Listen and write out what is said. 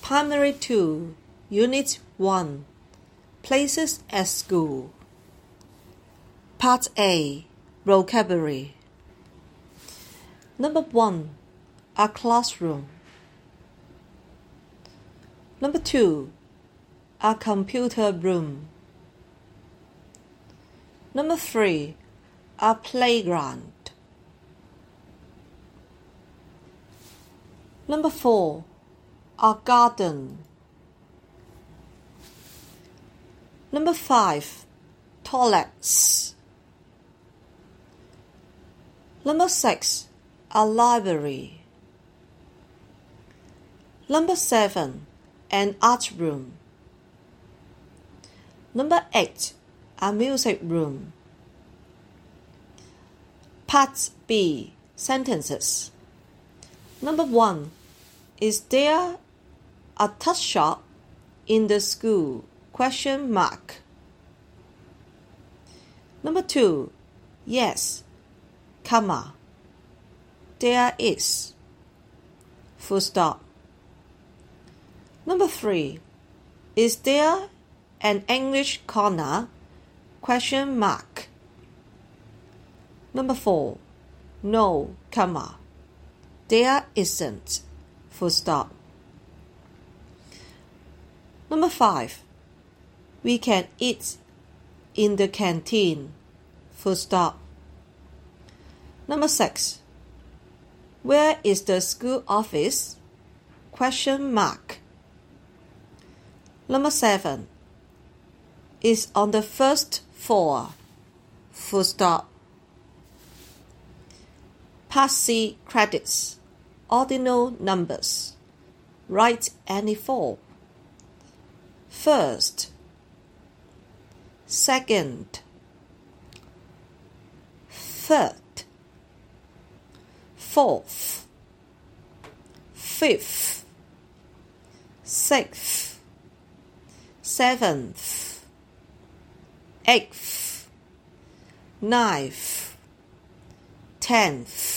Primary 2, Unit 1, Places at School. Part A, Vocabulary. Number 1, a classroom. Number 2, a computer room. Number 3, a playground. Number 4, a garden. Number 5, toilets. Number 6, a library. Number 7, an art room. Number 8, a music room. Part B, sentences. Number 1, is there a tuck shop in the school? ? Number 2, yes, comma, there is. Full stop. Number 3, is there an English corner? ? Number 4, no, comma, there isn't. Full stop. Number 5, we can eat in the canteen. Full stop. Number 6, where is the school office? ? Number 7, is on the first floor. Full stop. Part C, credits. Ordinal numbers. Write any four. First, second, third, fourth, fifth, sixth, seventh, eighth, ninth, 10th.